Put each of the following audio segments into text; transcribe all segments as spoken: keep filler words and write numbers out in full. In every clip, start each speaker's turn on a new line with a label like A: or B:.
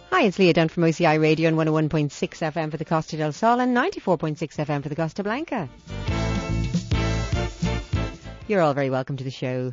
A: Hi, it's Leah Dunn from O C I Radio on one oh one point six F M for the Costa del Sol and ninety-four point six F M for the Costa Blanca. You're all very welcome to the show.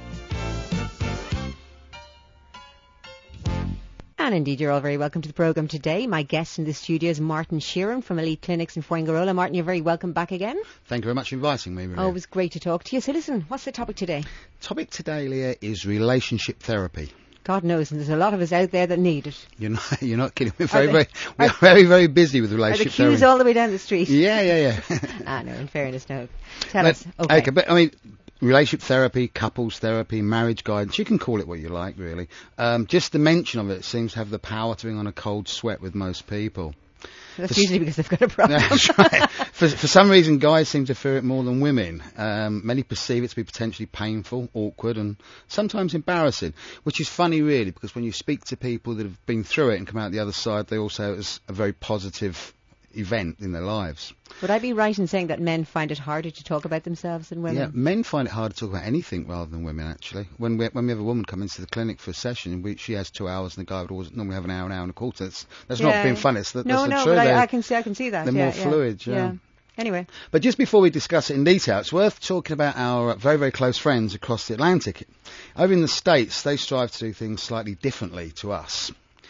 A: And indeed, you're all very welcome to the programme today. My guest in the studio is Martin Sheeran from Elite Clinics in Fuengirola. Martin, you're very welcome back again.
B: Thank you very much for inviting me, Maria.
A: Oh, it was great to talk to you. So listen, what's the topic today?
B: Topic today, Leah, is relationship therapy.
A: God knows, and there's a lot of us out there that need it.
B: You're not, you're not kidding. We're very,
A: they,
B: very, we're
A: are,
B: very, very busy with relationship
A: are the queues
B: therapy.
A: all the way down the street?
B: Yeah, yeah, yeah.
A: ah, no, in fairness, no. Tell
B: but,
A: us. Okay.
B: okay, but I mean, relationship therapy, couples therapy, marriage guidance, you can call it what you like, really. Um, just the mention of it seems to have the power to bring on a cold sweat with most people.
A: That's for usually because they've got a problem.
B: That's right. For, for some reason, guys seem to fear it more than women. Um, many perceive it to be potentially painful, awkward, and sometimes embarrassing, which is funny, really, because when you speak to people that have been through it and come out the other side, they all say it was a very positive event in their lives.
A: Would I be right in saying that men find it harder to talk about themselves than women?
B: Yeah, men find it harder to talk about anything rather than women, actually. When we when we have a woman come into the clinic for a session, we, she has two hours and the guy would always normally have an hour, an hour and a quarter. That's, that's
A: yeah.
B: not being funny. It's the,
A: no,
B: that's
A: no,
B: the truth.
A: but I, I, can see, I can see that.
B: They're
A: yeah,
B: more
A: yeah.
B: fluid, yeah.
A: yeah. Anyway.
B: But just before we discuss it in detail, it's worth talking about our very, very close friends across the Atlantic. Over in the States, they strive to do things slightly differently to us.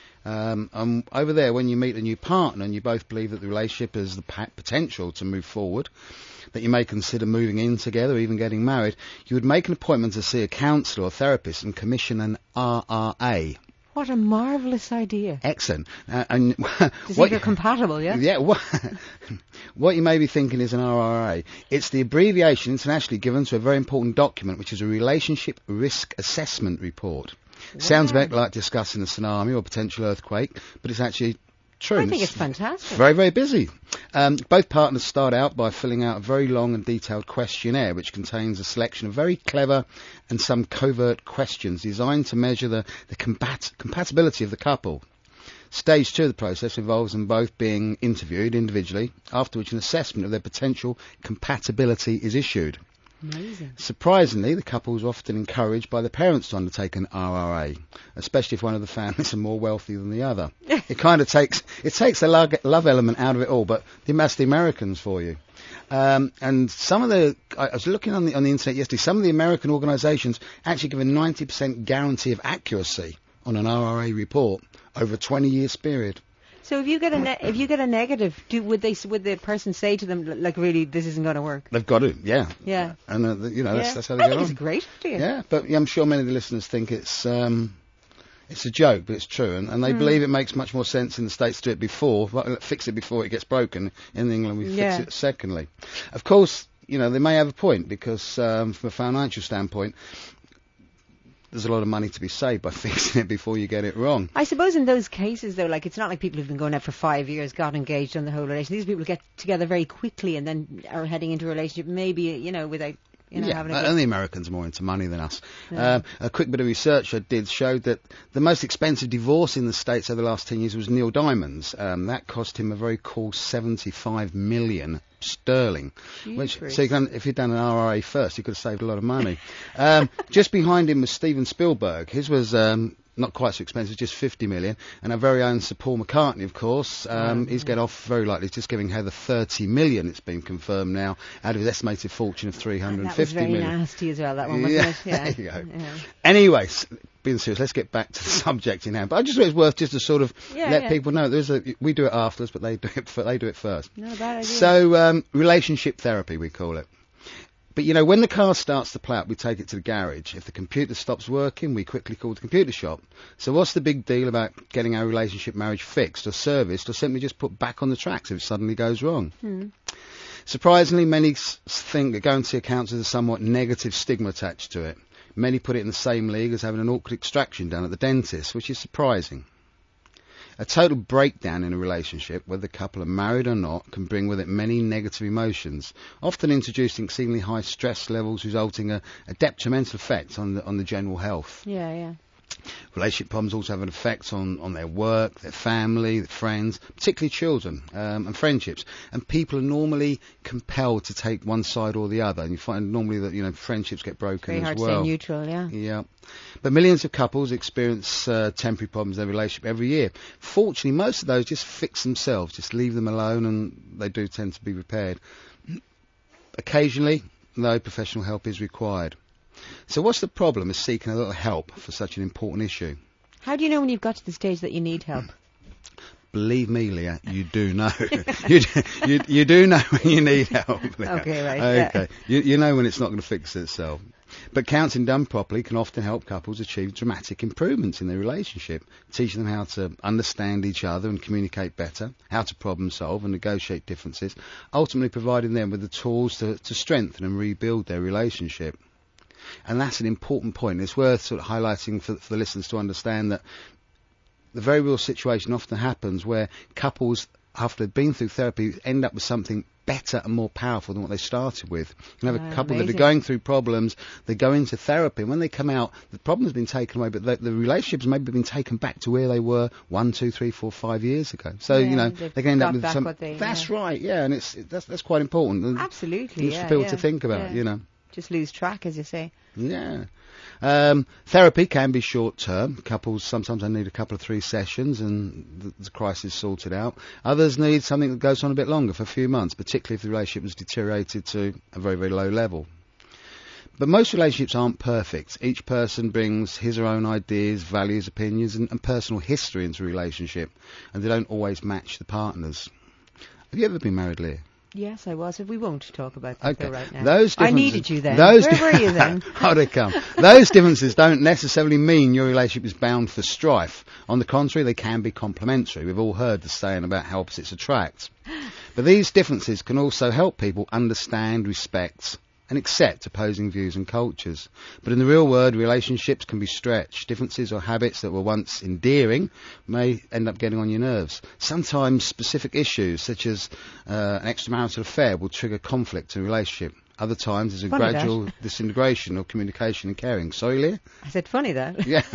B: Um, um, over there, when you meet a new partner and you both believe that the relationship has the pa- potential to move forward, that you may consider moving in together, even getting married, you would make an appointment to see a counsellor or therapist and commission an R R A.
A: What a marvellous idea.
B: Excellent. Uh, and
A: to see if you're compatible, yeah?
B: Yeah. What, what you may be thinking is an R R A. It's the abbreviation internationally given to a very important document, which is a Relationship Risk Assessment Report. Wow. Sounds a bit like discussing a tsunami or potential earthquake, but it's actually true.
A: I think it's, it's fantastic.
B: Very, very busy. Um, both partners start out by filling out a very long and detailed questionnaire, which contains a selection of very clever and some covert questions designed to measure the, the compat- compatibility of the couple. Stage two of the process involves them both being interviewed individually, after which an assessment of their potential compatibility is issued.
A: Amazing.
B: Surprisingly, the couples are often encouraged by the parents to undertake an R R A, especially if one of the families are more wealthy than the other. It kind of takes it takes the love, love element out of it all, but that's the Americans for you. Um, and some of the, I was looking on the on the internet yesterday, some of the American organisations actually give a ninety percent guarantee of accuracy on an R R A report over a twenty years period.
A: So if you get a ne- if you get a negative, do, would they would the person say to them, like, really, this isn't going to work?
B: They've got to, yeah,
A: yeah,
B: and uh, you know
A: yeah.
B: that's, that's how they
A: I
B: get
A: think
B: on.
A: It's a great idea.
B: Yeah, but yeah, I'm sure many of the listeners think it's um, it's a joke, but it's true, and, and they
A: mm.
B: believe it makes much more sense in the States to do it before, fix it before it gets broken. In England, we
A: yeah.
B: fix it secondly. Of course, you know they may have a point because um, from a financial standpoint, there's a lot of money to be saved by fixing it before you get it wrong.
A: I suppose in those cases, though, like, it's not like people who've been going out for five years, got engaged on the whole relation. These people get together very quickly and then are heading into a relationship, maybe, you know, without, you know,
B: yeah,
A: having a
B: and
A: good...
B: the Americans are more into money than us.
A: Yeah.
B: Um, a quick bit of research I did showed that the most expensive divorce in the States over the last ten years was Neil Diamond's. Um, that cost him a very cool seventy-five million sterling. Which, so you can, if you'd done an R R A first, you could have saved a lot of money. um, just behind him was Steven Spielberg. His was um, not quite so expensive, just fifty million. And our very own Sir Paul McCartney, of course, um, mm-hmm. he's get off very likely. He's just giving Heather thirty million. It's been confirmed now out of his estimated fortune of three hundred fifty million.
A: That was very nasty as well. That one, wasn't
B: yeah,
A: it? Yeah.
B: There you go.
A: Yeah.
B: Anyways, being serious, let's get back to the subject in hand. But I just thought it was worth just to sort of
A: yeah,
B: let
A: yeah.
B: people know there's a we do it afterwards, but they do it f- they do it first.
A: Not a bad idea.
B: So um, relationship therapy, we call it. But, you know, when the car starts to play up, we take it to the garage. If the computer stops working, we quickly call the computer shop. So what's the big deal about getting our relationship marriage fixed or serviced or simply just put back on the tracks if it suddenly goes wrong?
A: Hmm.
B: Surprisingly, many s- think that going to see a counsellor has a somewhat negative stigma attached to it. Many put it in the same league as having an awkward extraction done at the dentist, which is surprising. A total breakdown in a relationship, whether the couple are married or not, can bring with it many negative emotions, often introducing exceedingly high stress levels, resulting in a, a detrimental effect on the, on the general health.
A: Yeah, yeah.
B: Relationship problems also have an effect on, on their work, their family, their friends, particularly children, um, and friendships. And people are normally compelled to take one side or the other. And you find normally that, you know, friendships get broken
A: Very
B: as
A: hard
B: well.
A: to stay neutral, yeah.
B: Yeah. But millions of couples experience uh, temporary problems in their relationship every year. Fortunately, most of those just fix themselves, just leave them alone, and they do tend to be repaired. Occasionally, though, professional help is required. So what's the problem with seeking a little help for such an important issue?
A: How do you know when you've got to the stage that you need help?
B: Believe me, Leah, you do know. you, do, you, you do know when you need help, Leah.
A: Okay, right.
B: Okay.
A: Yeah.
B: You, you know when it's not going to fix itself. But counselling done properly can often help couples achieve dramatic improvements in their relationship, teaching them how to understand each other and communicate better, how to problem solve and negotiate differences, ultimately providing them with the tools to, to strengthen and rebuild their relationship. And that's an important point. It's worth sort of highlighting for, for the listeners to understand that the very real situation often happens where couples, after they've been through therapy, end up with something better and more powerful than what they started with. You have
A: Ah,
B: a couple
A: amazing.
B: that are going through problems, they go into therapy, and when they come out, the problem has been taken away, but the, the relationships maybe been taken back to where they were one, two, three, four, five years ago. So,
A: Yeah,
B: you know,
A: they've
B: they can end up
A: got
B: with
A: back
B: some...
A: what they-
B: That's
A: yeah.
B: right, yeah, and it's it, that's, that's quite important. And
A: Absolutely,
B: it's
A: yeah.
B: for people
A: yeah,
B: to think about,
A: yeah.
B: you know.
A: Just lose track, as you say.
B: Yeah. Um, therapy can be short term. Couples sometimes they need a couple of three sessions and the, the crisis sorted out. Others need something that goes on a bit longer, for a few months, particularly if the relationship has deteriorated to a very, very low level. But most relationships aren't perfect. Each person brings his or her own ideas, values, opinions and, and personal history into a relationship, and they don't always match the partners. Have you ever been married, Leah?
A: Yes, I was. We won't talk about that
B: Okay.
A: though right now.
B: Those
A: I
B: differences-
A: needed you then.
B: Those
A: Where were you then?
B: How'd it come? Those differences don't necessarily mean your relationship is bound for strife. On the contrary, they can be complementary. We've all heard the saying about how opposites attract. But these differences can also help people understand, respect, and accept opposing views and cultures. But in the real world, relationships can be stretched. Differences or habits that were once endearing may end up getting on your nerves. Sometimes specific issues, such as uh, an extramarital affair, will trigger conflict in a relationship. Other times, there's a
A: Funny
B: gradual
A: that.
B: disintegration or communication and caring. Sorry, Leah?
A: I said, funny that.
B: Yeah.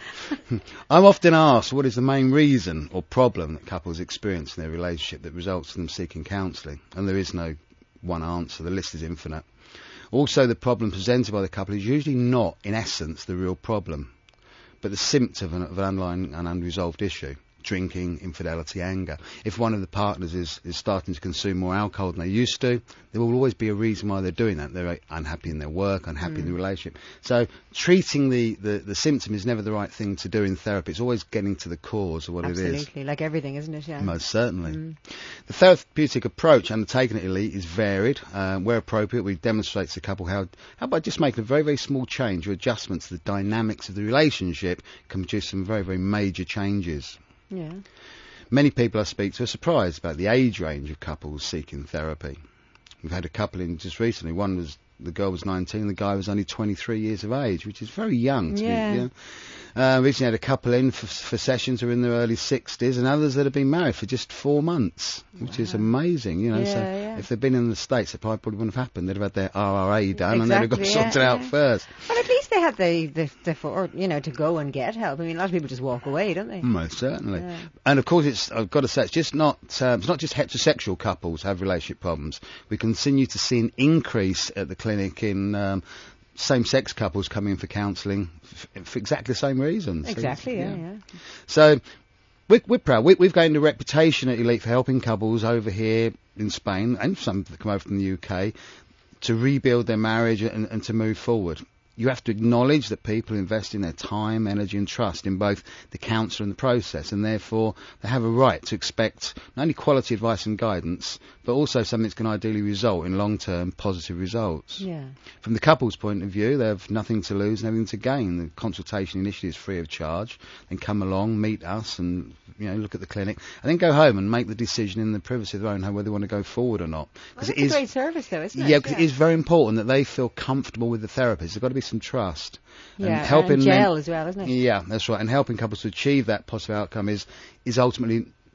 B: I'm often asked what is the main reason or problem that couples experience in their relationship that results in them seeking counselling. And there is no one answer. The list is infinite. Also, the problem presented by the couple is usually not, in essence, the real problem, but the symptom of an, of an underlying and unresolved issue. Drinking, infidelity, anger. If one of the partners is, is starting to consume more alcohol than they used to, there will always be a reason why they're doing that. They're unhappy in their work, unhappy mm. in the relationship. So treating the, the, the symptom is never the right thing to do in therapy. It's always getting to the cause of what
A: Absolutely.
B: it is.
A: Absolutely, like everything, isn't it? Yeah.
B: Most certainly.
A: Mm.
B: The therapeutic approach undertaken at Elite is varied. Uh, where appropriate, we demonstrate to the couple how, how by just making a very, very small change or adjustment to the dynamics of the relationship can produce some very, very major changes.
A: Yeah.
B: Many people I speak to are surprised about the age range of couples seeking therapy. We've had a couple in just recently. One was, the girl was nineteen, the guy was only twenty-three years of age, which is very young to
A: yeah.
B: be, yeah. Uh, recently had a couple in for, for sessions who are in their early sixties, and others that have been married for just four months, which
A: wow.
B: is amazing, you know.
A: Yeah,
B: so
A: yeah.
B: if they'd been in the States, it probably wouldn't have happened. They'd have had their R R A done,
A: exactly,
B: and they'd have got
A: yeah,
B: sorted
A: yeah.
B: out first.
A: Well, at least they had the, the, the for, you know, to go and get help. I mean, a lot of people just walk away, don't they?
B: Most certainly.
A: Yeah.
B: And of course, it's I've got to say, it's just not um, it's not just heterosexual couples have relationship problems. We continue to see an increase at the clinic in um, same-sex couples coming in for counselling f- for exactly the same reasons.
A: Exactly,
B: So,
A: yeah, yeah.
B: So we're, we're proud. We, we've gained a reputation at Elite for helping couples over here in Spain, and some that come over from the U K, to rebuild their marriage and, and to move forward. You have to acknowledge that people invest in their time, energy and trust in both the counsellor and the process, and therefore they have a right to expect not only quality advice and guidance, but also something that's going to ideally result in long-term positive results.
A: Yeah.
B: From the couple's point of view, they have nothing to lose and everything to gain. The consultation initially is free of charge. Then come along, meet us and, you know, look at the clinic, and then go home and make the decision in the privacy of their own home whether they want to go forward or not.
A: Well, that's
B: it is
A: a great service, though, isn't it?
B: Yeah, because it is very important that they feel comfortable with the therapist. There's got to be some trust.
A: Yeah,
B: and helping
A: and gel
B: them,
A: as well, isn't it?
B: Yeah, that's right. And helping couples to achieve that positive outcome is is ultimately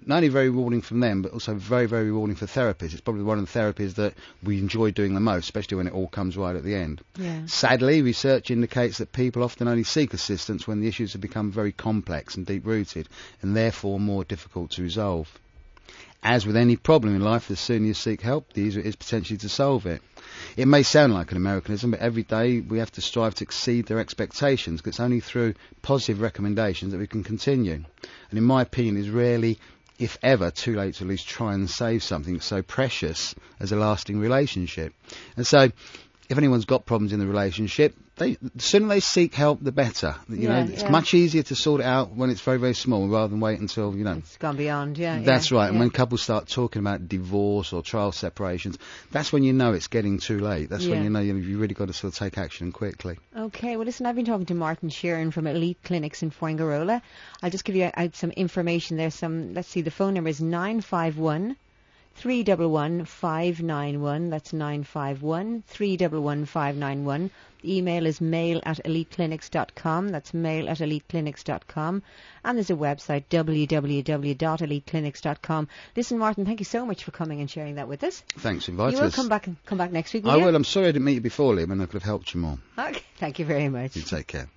B: not only very rewarding from them, but also very, very rewarding for therapists. It's probably one of the therapies that we enjoy doing the most, especially when it all comes right at the end.
A: Yeah.
B: Sadly, research indicates that people often only seek assistance when the issues have become very complex and deep-rooted, and therefore more difficult to resolve. As with any problem in life, the sooner you seek help, the easier it is potentially to solve it. It may sound like an Americanism, but every day we have to strive to exceed their expectations, because it's only through positive recommendations that we can continue. And in my opinion, it's rarely, if ever, too late to at least try and save something so precious as a lasting relationship. And so, if anyone's got problems in the relationship, they, the sooner they seek help, the better. You
A: Yeah,
B: know, it's
A: yeah.
B: much easier to sort it out when it's very, very small, rather than wait until, you know,
A: It's gone beyond, yeah.
B: that's
A: yeah,
B: right.
A: yeah.
B: And when couples start talking about divorce or trial separations, that's when you know it's getting too late. That's when
A: Yeah.
B: you know you- you've really got to sort of take action quickly.
A: Okay, well listen, I've been talking to Martin Sheeran from Elite Clinics in Fuengirola. I'll just give you out some information there. Some, let's see, the phone number is nine five one, three one one, five nine one. That's nine five one, three one one, five nine one. The email is mail at elite clinics dot com. That's mail at elite clinics dot com. And there's a website, w w w dot elite clinics dot com. Listen, Martin, thank you so much for coming and sharing that with us.
B: Thanks for inviting
A: You will
B: us.
A: come back come back next week, will
B: I
A: you?
B: will. I'm sorry I didn't meet you before, Liam, and I could have helped you more.
A: Okay, thank you very much.
B: You take care.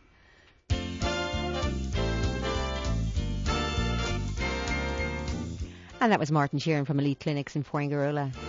A: And that was Martin Sheeran from Elite Clinics in Fuengirola.